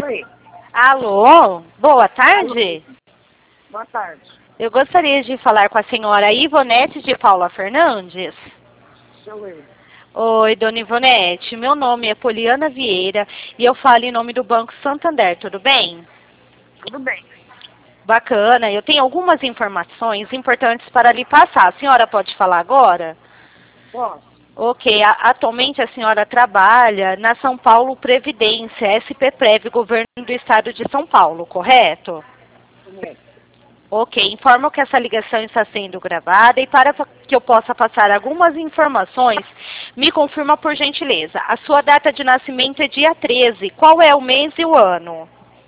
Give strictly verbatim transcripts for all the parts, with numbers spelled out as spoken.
Oi. Alô, boa tarde. Alô. Boa tarde. Eu gostaria de falar com a senhora Ivonete de Paula Fernandes. Sou eu. Oi, dona Ivonete, meu nome é Poliana Vieira e eu falo em nome do Banco Santander, tudo bem? Tudo bem. Bacana, eu tenho algumas informações importantes para lhe passar. A senhora pode falar agora? Posso? Ok, a, atualmente a senhora trabalha na São Paulo Previdência, S P Prev, Governo do Estado de São Paulo, correto? Correto. Ok, informo que essa ligação está sendo gravada e para que eu possa passar algumas informações, me confirma por gentileza. A sua data de nascimento é dia treze, qual é o mês e o ano?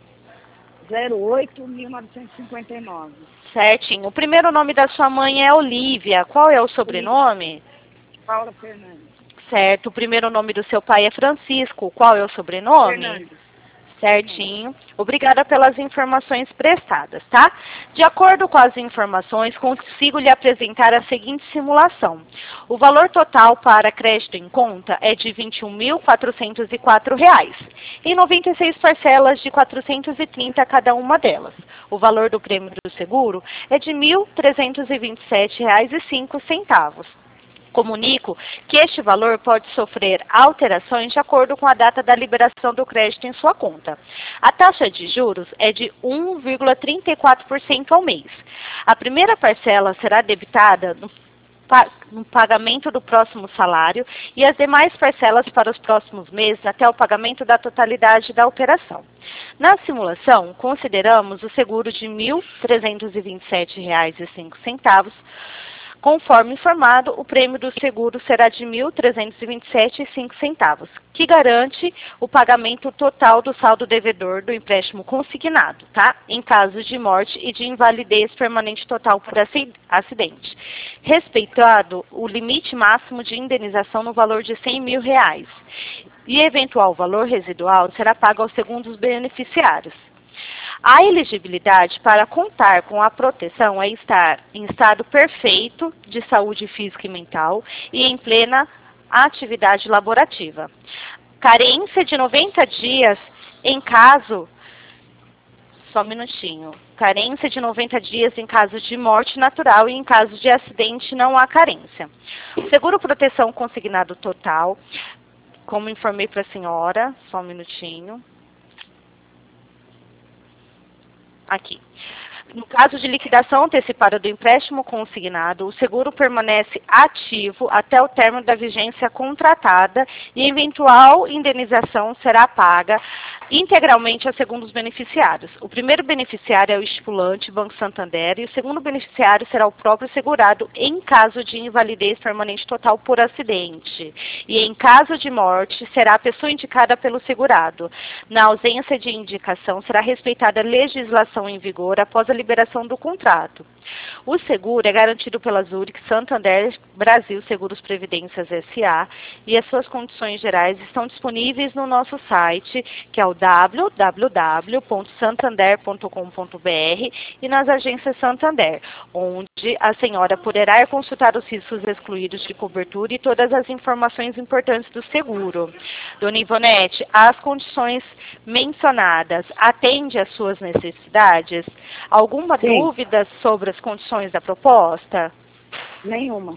zero oito mil novecentos e cinquenta e nove. Certinho. O primeiro nome da sua mãe é Olívia, qual é o sobrenome? Paula Fernandes. Certo. O primeiro nome do seu pai é Francisco, qual é o sobrenome? Fernandes. Certinho. Obrigada pelas informações prestadas, tá? De acordo com as informações, consigo lhe apresentar a seguinte simulação. O valor total para crédito em conta é de vinte e um mil quatrocentos e quatro reais, em noventa e seis parcelas de quatrocentos e trinta cada uma delas. O valor do prêmio do seguro é de mil trezentos e vinte e sete reais e cinco centavos. Comunico que este valor pode sofrer alterações de acordo com a data da liberação do crédito em sua conta. A taxa de juros é de um vírgula trinta e quatro por cento ao mês. A primeira parcela será debitada no, no pagamento do próximo salário e as demais parcelas para os próximos meses até o pagamento da totalidade da operação. Na simulação, consideramos o seguro de mil trezentos e vinte e sete reais e cinco centavos. Conforme informado, o prêmio do seguro será de mil trezentos e vinte e sete reais e cinco centavos, que garante o pagamento total do saldo devedor do empréstimo consignado, tá? Em caso de morte e de invalidez permanente total por acidente. Respeitado o limite máximo de indenização no valor de cem mil reais. E eventual valor residual será pago aos segundos beneficiários. A elegibilidade para contar com a proteção é estar em estado perfeito de saúde física e mental e em plena atividade laborativa. Carência de noventa dias em caso... Só um minutinho. Carência de noventa dias em caso de morte natural e em caso de acidente não há carência. Seguro proteção consignado total, como informei para a senhora, só um minutinho. Aqui. No caso de liquidação antecipada do empréstimo consignado, o seguro permanece ativo até o término da vigência contratada e eventual indenização será paga integralmente a segundos beneficiários. O primeiro beneficiário é o estipulante, Banco Santander, e o segundo beneficiário será o próprio segurado em caso de invalidez permanente total por acidente. E em caso de morte, será a pessoa indicada pelo segurado. Na ausência de indicação, será respeitada a legislação em vigor após a liberação do contrato. O seguro é garantido pela Zurich Santander Brasil Seguros Previdências S A e as suas condições gerais estão disponíveis no nosso site, que é o w w w ponto santander ponto com ponto b r e nas agências Santander, onde a senhora poderá consultar os riscos excluídos de cobertura e todas as informações importantes do seguro. Dona Ivonete, as condições mencionadas atendem às suas necessidades? Alguma Sim. dúvida sobre as condições da proposta? Nenhuma.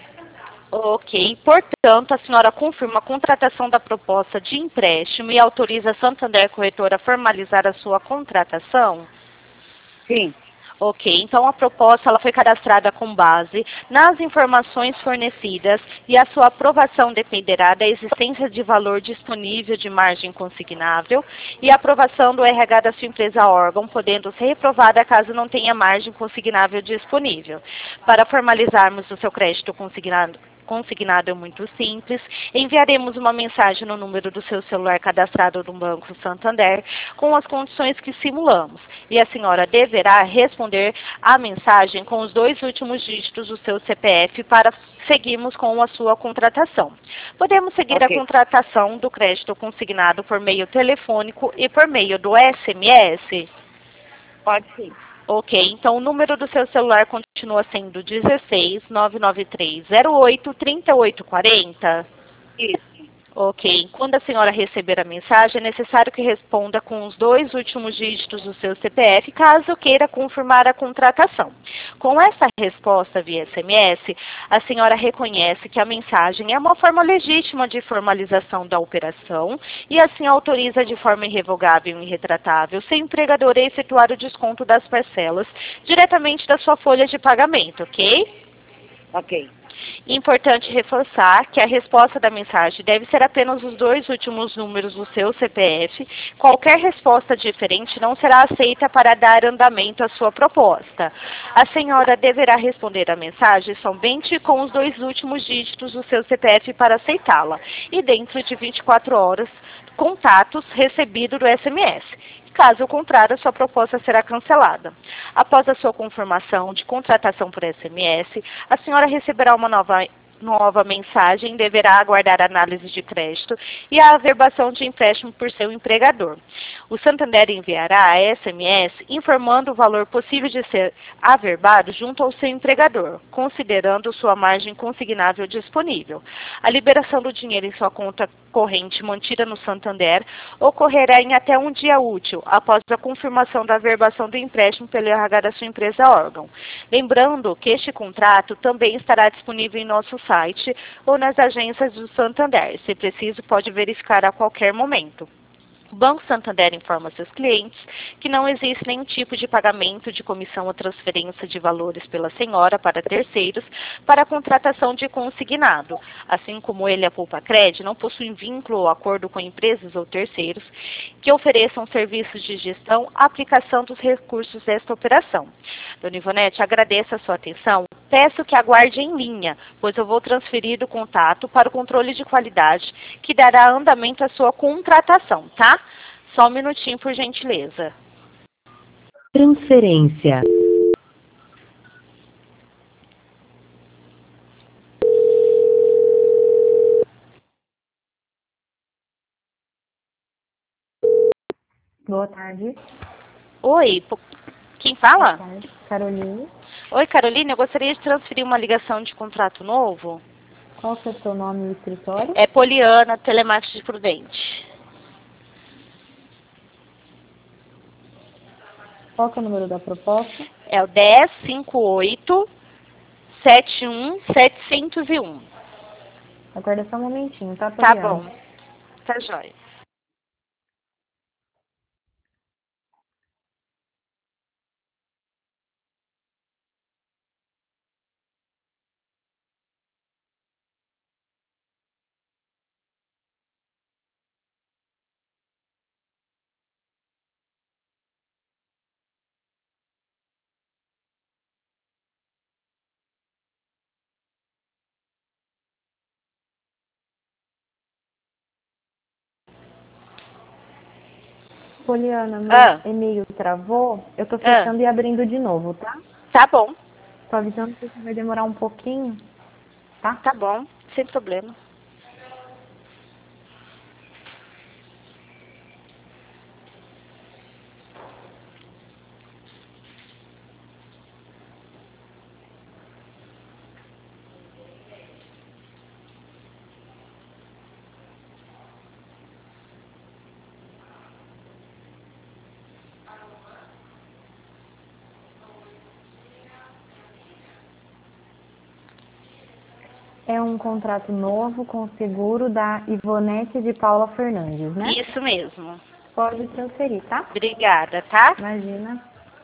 Ok, portanto, a senhora confirma a contratação da proposta de empréstimo e autoriza a Santander Corretora a formalizar a sua contratação? Sim. Ok, então a proposta ela foi cadastrada com base nas informações fornecidas e a sua aprovação dependerá da existência de valor disponível de margem consignável e a aprovação do R H da sua empresa órgão, podendo ser reprovada caso não tenha margem consignável disponível. Para formalizarmos o seu crédito consignado, consignado é muito simples. Enviaremos uma mensagem no número do seu celular cadastrado no Banco Santander com as condições que simulamos. E a senhora deverá responder à mensagem com os dois últimos dígitos do seu C P F para seguirmos com a sua contratação. Podemos seguir Ok. a contratação do crédito consignado por meio telefônico e por meio do S M S? Pode sim. Ok, então o número do seu celular continua sendo dezesseis, nove nove três zero oito, trinta e oito quarenta? Isso. Ok. Quando a senhora receber a mensagem, é necessário que responda com os dois últimos dígitos do seu C P F, caso queira confirmar a contratação. Com essa resposta via S M S, a senhora reconhece que a mensagem é uma forma legítima de formalização da operação e assim autoriza de forma irrevogável e irretratável seu empregador a efetuar o desconto das parcelas diretamente da sua folha de pagamento, ok? Ok. Importante reforçar que a resposta da mensagem deve ser apenas os dois últimos números do seu C P F. Qualquer resposta diferente não será aceita para dar andamento à sua proposta. A senhora deverá responder a mensagem somente com os dois últimos dígitos do seu C P F para aceitá-la e dentro de vinte e quatro horas, contatos recebido do S M S. Caso contrário, sua proposta será cancelada. Após a sua confirmação de contratação por S M S, a senhora receberá uma nova, nova mensagem e deverá aguardar a análise de crédito e a averbação de empréstimo por seu empregador. O Santander enviará a S M S informando o valor possível de ser averbado junto ao seu empregador, considerando sua margem consignável disponível. A liberação do dinheiro em sua conta corrente mantida no Santander ocorrerá em até um dia útil após a confirmação da averbação do empréstimo pelo R H da sua empresa órgão. Lembrando que este contrato também estará disponível em nosso site ou nas agências do Santander. Se preciso, pode verificar a qualquer momento. O Banco Santander informa seus clientes que não existe nenhum tipo de pagamento de comissão ou transferência de valores pela senhora para terceiros para a contratação de consignado. Assim como ele, a Poupa Cred, não possui vínculo ou acordo com empresas ou terceiros que ofereçam serviços de gestão, aplicação dos recursos desta operação. Dona Ivonete, agradeço a sua atenção. Peço que aguarde em linha, pois eu vou transferir o contato para o controle de qualidade, que dará andamento à sua contratação, tá? Só um minutinho, por gentileza. Transferência. Boa tarde. Oi, po- quem fala? Boa tarde. Caroline. Oi, Carolina, eu gostaria de transferir uma ligação de contrato novo. Qual que é o seu nome e o escritório? É Poliana, Telemarketing Prudente. Qual que é o número da proposta? É o dez cinquenta e oito setenta e um setecentos e um. Aguarda só um momentinho, tá, Tá Poliana? bom. Tá jóia. Poliana, meu Ah. e-mail travou. Eu tô Ah. fechando e abrindo de novo, tá? Tá bom, Tô avisando que vai demorar um pouquinho, tá? tá bom, sem problema. É um contrato novo com seguro da Ivonete de Paula Fernandes, né? Isso mesmo. Pode transferir, tá? Obrigada, tá? Imagina.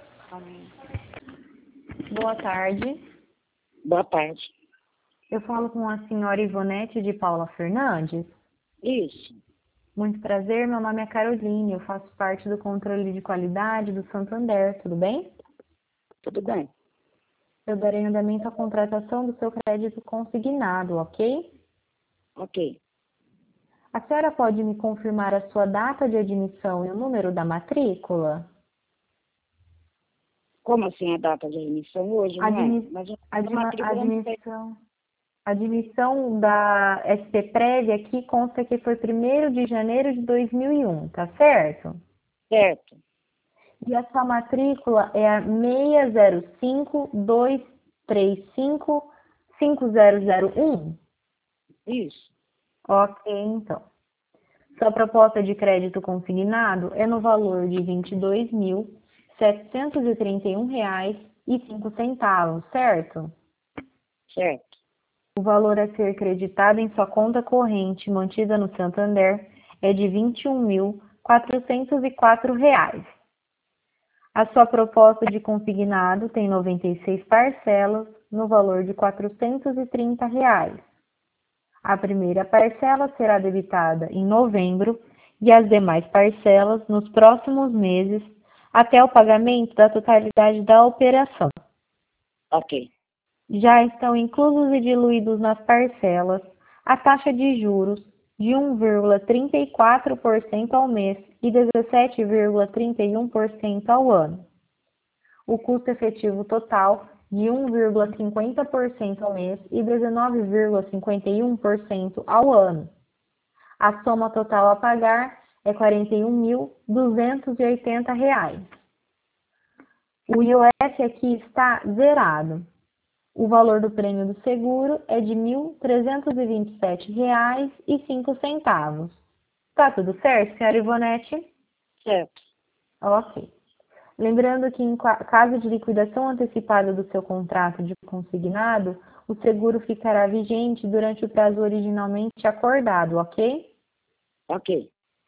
Boa tarde. Boa tarde. Eu falo com a senhora Ivonete de Paula Fernandes. Isso. Muito prazer, meu nome é Caroline, eu faço parte do controle de qualidade do Santander, tudo bem? Tudo bem. Eu darei andamento à contratação do seu crédito consignado, ok? Ok. A senhora pode me confirmar a sua data de admissão e o número da matrícula? Como assim a data de admissão hoje, não Admi- é? Mas a adma- matrícula não sei. admissão, admissão da S P Prev aqui consta que foi primeiro de janeiro de dois mil e um, tá certo? Certo. E a sua matrícula é a seis zero cinco, dois três cinco, cinco zero zero um? Isso. Ok, então. Sua proposta de crédito consignado é no valor de vinte e dois mil, setecentos e trinta e um reais e cinco centavos, certo? Certo. O valor a ser creditado em sua conta corrente mantida no Santander é de vinte e um mil, quatrocentos e quatro reais. A sua proposta de consignado tem noventa e seis parcelas no valor de quatrocentos e trinta reais. A primeira parcela será debitada em novembro e as demais parcelas nos próximos meses até o pagamento da totalidade da operação. Ok. Já estão inclusos e diluídos nas parcelas a taxa de juros de um vírgula trinta e quatro por cento ao mês e dezessete vírgula trinta e um por cento ao ano. O custo efetivo total de um vírgula cinquenta por cento ao mês e dezenove vírgula cinquenta e um por cento ao ano. A soma total a pagar é quarenta e um mil, duzentos e oitenta reais. O I O F aqui está zerado. O valor do prêmio do seguro é de mil trezentos e vinte e sete reais e cinco centavos. Tá tudo certo, senhora Ivonete? Certo. Ok. Lembrando que em caso de liquidação antecipada do seu contrato de consignado, o seguro ficará vigente durante o prazo originalmente acordado, ok? Ok.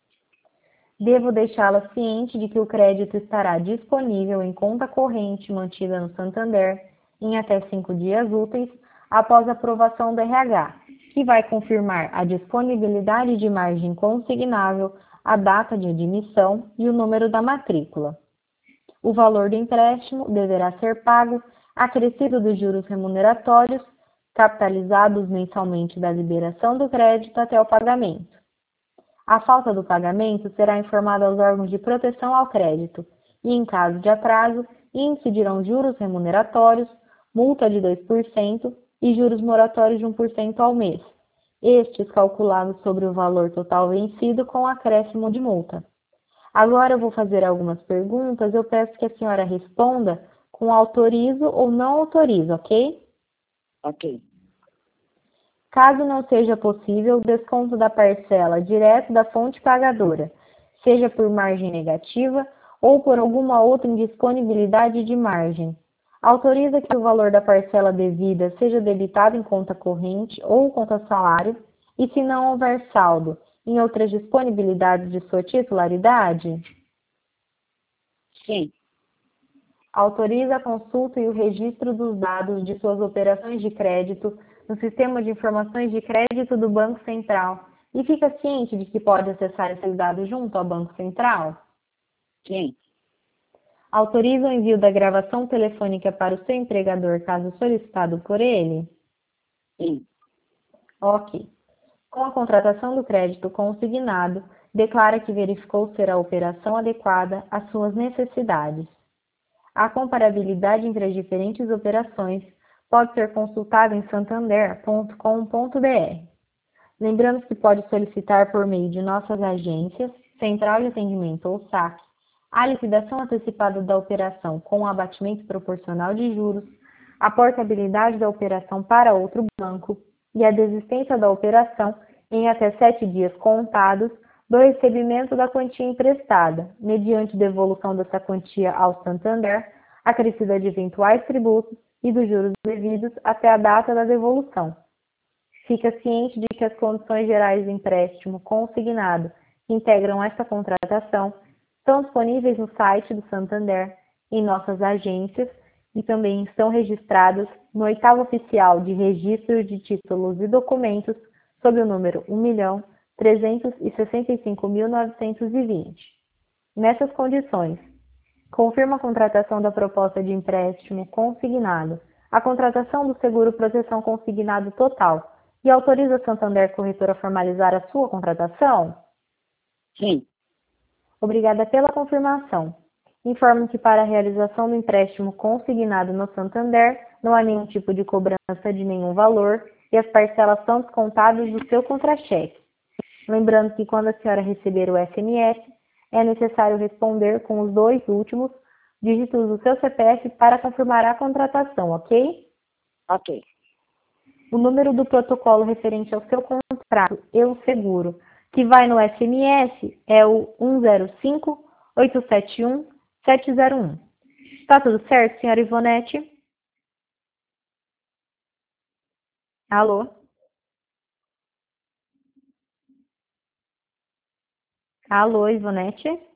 Devo deixá-la ciente de que o crédito estará disponível em conta corrente mantida no Santander em até cinco dias úteis após a aprovação do R H, que vai confirmar a disponibilidade de margem consignável, a data de admissão e o número da matrícula. O valor do empréstimo deverá ser pago, acrescido dos juros remuneratórios, capitalizados mensalmente da liberação do crédito até o pagamento. A falta do pagamento será informada aos órgãos de proteção ao crédito e, em caso de atraso, incidirão juros remuneratórios, multa de dois por cento e juros moratórios de um por cento ao mês, estes calculados sobre o valor total vencido com acréscimo de multa. Agora eu vou fazer algumas perguntas, eu peço que a senhora responda com autorizo ou não autorizo, ok? Ok. Caso não seja possível, o desconto da parcela direto da fonte pagadora, seja por margem negativa ou por alguma outra indisponibilidade de margem. Autoriza que o valor da parcela devida seja debitado em conta corrente ou conta salário e, se não houver saldo, em outras disponibilidades de sua titularidade? Sim. Autoriza a consulta e o registro dos dados de suas operações de crédito no Sistema de Informações de Crédito do Banco Central e fica ciente de que pode acessar esses dados junto ao Banco Central? Sim. Autoriza o envio da gravação telefônica para o seu empregador caso solicitado por ele? Sim. Ok. Com a contratação do crédito consignado, declara que verificou ser a operação adequada às suas necessidades. A comparabilidade entre as diferentes operações pode ser consultada em santander ponto com ponto br. Lembrando que pode solicitar por meio de nossas agências, Central de Atendimento ou saque, a liquidação antecipada da operação com abatimento proporcional de juros, a portabilidade da operação para outro banco e a desistência da operação em até sete dias contados do recebimento da quantia emprestada, mediante devolução dessa quantia ao Santander, acrescida de eventuais tributos e dos juros devidos até a data da devolução. Fica ciente de que as condições gerais do empréstimo consignado que integram esta contratação estão disponíveis no site do Santander, em nossas agências e também estão registradas no oitavo oficial de registro de títulos e documentos sob o número um milhão trezentos e sessenta e cinco mil novecentos e vinte. Nessas condições, confirma a contratação da proposta de empréstimo consignado, a contratação do seguro proteção consignado total e autoriza a Santander Corretora a formalizar a sua contratação? Sim. Obrigada pela confirmação. Informo que para a realização do empréstimo consignado no Santander não há nenhum tipo de cobrança de nenhum valor e as parcelas são descontadas do seu contra-cheque. Lembrando que quando a senhora receber o S M S, é necessário responder com os dois últimos dígitos do seu C P F para confirmar a contratação, ok? Ok. O número do protocolo referente ao seu contrato Eu Seguro, que vai no S M S, é o um zero cinco, oito sete um, sete zero um. Tá tudo certo, senhora Ivonete? Alô? Alô, Ivonete?